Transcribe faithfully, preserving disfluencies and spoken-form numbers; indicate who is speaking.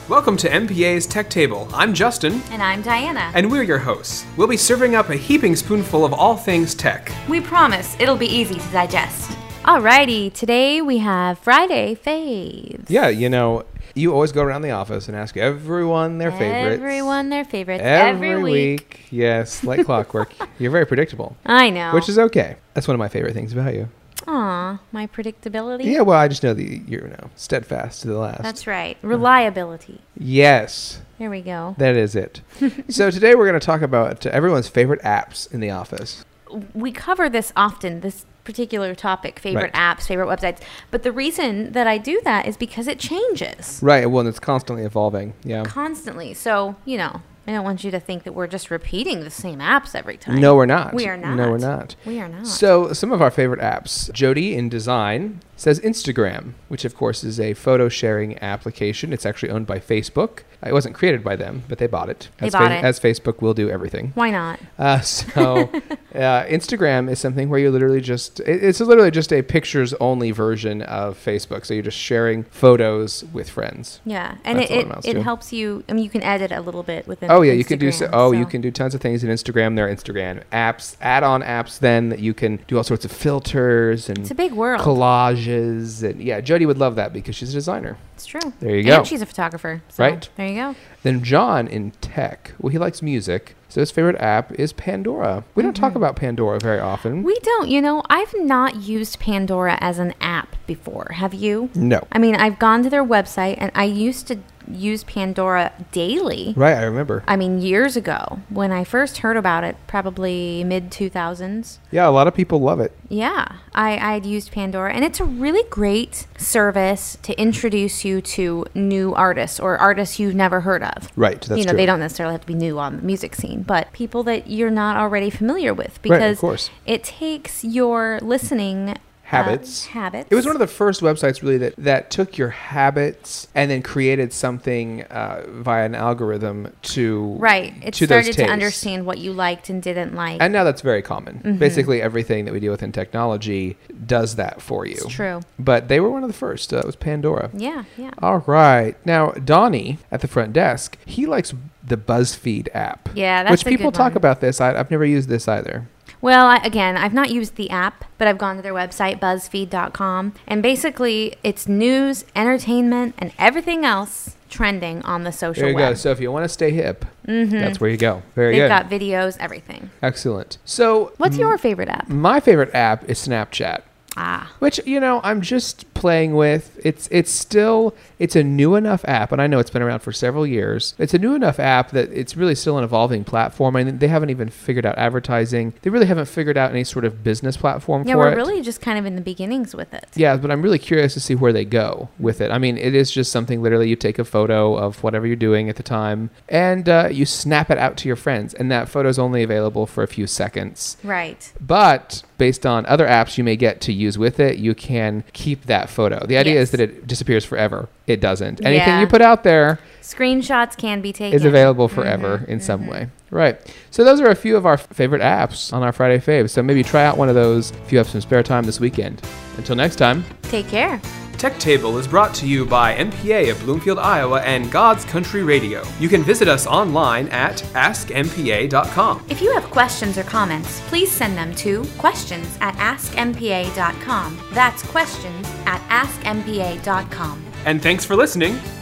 Speaker 1: Welcome to M P A's Tech Table. I'm Justin.
Speaker 2: And I'm Diana.
Speaker 1: And we're your hosts. We'll be serving up a heaping spoonful of all things tech.
Speaker 2: We promise it'll be easy to digest. Alrighty, today we have Friday faves.
Speaker 3: Yeah, you know, you always go around the office and ask everyone their favorites.
Speaker 2: Everyone their favorites.
Speaker 3: Every,
Speaker 2: every week.
Speaker 3: week. Yes, like clockwork. You're very predictable.
Speaker 2: I know.
Speaker 3: Which is okay. That's one of my favorite things about you.
Speaker 2: Aw, my predictability?
Speaker 3: Yeah, well, I just know that you're you know, steadfast to the last.
Speaker 2: That's right. Reliability.
Speaker 3: Yes.
Speaker 2: There we go.
Speaker 3: That is it. So today we're going to talk about uh, everyone's favorite apps in the office.
Speaker 2: We cover this often, this particular topic, favorite
Speaker 3: Right.
Speaker 2: apps, favorite websites. But the reason that I do that is because it changes
Speaker 3: Right, well, and it's constantly evolving. Yeah.
Speaker 2: constantly. So, you know, I don't want you to think that we're just repeating the same apps every time.
Speaker 3: No, we're not.
Speaker 2: We are not.
Speaker 3: No, we're not.
Speaker 2: We are not.
Speaker 3: So, some of our favorite apps. Jody in design says Instagram, which of course is a photo sharing application. It's actually owned by Facebook. It wasn't created by them, but they bought it.
Speaker 2: They
Speaker 3: as
Speaker 2: bought it.
Speaker 3: As Facebook will do everything.
Speaker 2: Why not?
Speaker 3: Uh, so, uh, Instagram is something where you literally just, it, it's literally just a pictures only version of Facebook. So, you're just sharing photos with friends.
Speaker 2: Yeah, and
Speaker 3: That's
Speaker 2: it
Speaker 3: all it
Speaker 2: it,
Speaker 3: amounts
Speaker 2: it
Speaker 3: to.
Speaker 2: helps you. I mean, you can edit a little bit within.
Speaker 3: Oh yeah, you can do so.
Speaker 2: Instagram,
Speaker 3: Oh, you
Speaker 2: so-
Speaker 3: can do tons of things in Instagram. There are Instagram apps, add-on apps. Then that you can do all sorts of filters and
Speaker 2: It's a big world.
Speaker 3: collages, and yeah, Jody would love that because she's a designer.
Speaker 2: It's true.
Speaker 3: There you go.
Speaker 2: And she's a photographer. So
Speaker 3: Right.
Speaker 2: There you go.
Speaker 3: Then John in tech, well, he likes music, so his favorite app is Pandora. We don't talk about Pandora very often.
Speaker 2: Mm-hmm. We don't. You know, I've not used Pandora as an app before. Have you?
Speaker 3: No.
Speaker 2: I mean, I've gone to their website, and I used to use Pandora daily.
Speaker 3: Right, I remember.
Speaker 2: I mean, years ago when I first heard about it, probably mid two thousands.
Speaker 3: Yeah, a lot of people love it.
Speaker 2: Yeah, I, I'd used Pandora, and it's a really great service to introduce you to new artists or artists you've never heard of.
Speaker 3: Right, that's
Speaker 2: you know,
Speaker 3: true.
Speaker 2: they don't necessarily have to be new on the music scene, but people that you're not already familiar with,
Speaker 3: Right, of
Speaker 2: because
Speaker 3: course.
Speaker 2: it takes your listening
Speaker 3: Habits.
Speaker 2: uh, habits.
Speaker 3: It was one of the first websites really that, that took your habits and then created something uh, via an algorithm to
Speaker 2: right. It
Speaker 3: to those
Speaker 2: started to
Speaker 3: tastes.
Speaker 2: understand what you liked and didn't like.
Speaker 3: And now that's very common.
Speaker 2: Mm-hmm.
Speaker 3: Basically, everything that we deal with in technology does that for you.
Speaker 2: It's true.
Speaker 3: But they were one of the first. Uh, it was Pandora.
Speaker 2: Yeah, yeah.
Speaker 3: All right. Now, Donnie at the front desk, he likes the BuzzFeed app.
Speaker 2: Yeah, that's
Speaker 3: Which
Speaker 2: a
Speaker 3: people
Speaker 2: good
Speaker 3: talk
Speaker 2: one.
Speaker 3: about this. I, I've never used this either.
Speaker 2: Well, I, again, I've not used the app, but I've gone to their website, buzzfeed dot com, and basically it's news, entertainment, and everything else trending on the social
Speaker 3: There you
Speaker 2: web.
Speaker 3: go. So if you want to stay hip,
Speaker 2: Mhm.
Speaker 3: that's where you go. Very
Speaker 2: They've
Speaker 3: good.
Speaker 2: got videos, everything.
Speaker 3: Excellent. So
Speaker 2: What's
Speaker 3: m-
Speaker 2: your favorite app?
Speaker 3: my favorite app is Snapchat.
Speaker 2: Ah,
Speaker 3: Which, you know, I'm just playing with. It's it's still, it's a new enough app, and I know it's been around for several years. It's a new enough app that it's really still an evolving platform. I mean, they haven't even figured out advertising. They really haven't figured out any sort of business platform
Speaker 2: yeah,
Speaker 3: for
Speaker 2: we're
Speaker 3: it.
Speaker 2: really just kind of in the beginnings with it.
Speaker 3: Yeah, but I'm really curious to see where they go with it. I mean, it is just something literally you take a photo of whatever you're doing at the time, and uh, you snap it out to your friends, and that photo is only available for a few seconds.
Speaker 2: Right.
Speaker 3: But based on other apps you may get to use with it, you can keep that photo. The idea
Speaker 2: Yes.
Speaker 3: is that it disappears forever. It doesn't. Anything
Speaker 2: Yeah.
Speaker 3: you put out there
Speaker 2: Screenshots can be taken.
Speaker 3: is available forever
Speaker 2: Mhm,
Speaker 3: in some
Speaker 2: mhm.
Speaker 3: way. Right. So those are a few of our f- favorite apps on our Friday faves. So maybe try out one of those if you have some spare time this weekend. Until next time.
Speaker 2: Take care.
Speaker 1: Tech Table is brought to you by M P A of Bloomfield, Iowa and God's Country Radio. You can visit us online at ask m p a dot com.
Speaker 2: If you have questions or comments, please send them to questions at ask m p a dot com. That's questions at ask m p a dot com.
Speaker 1: And thanks for listening.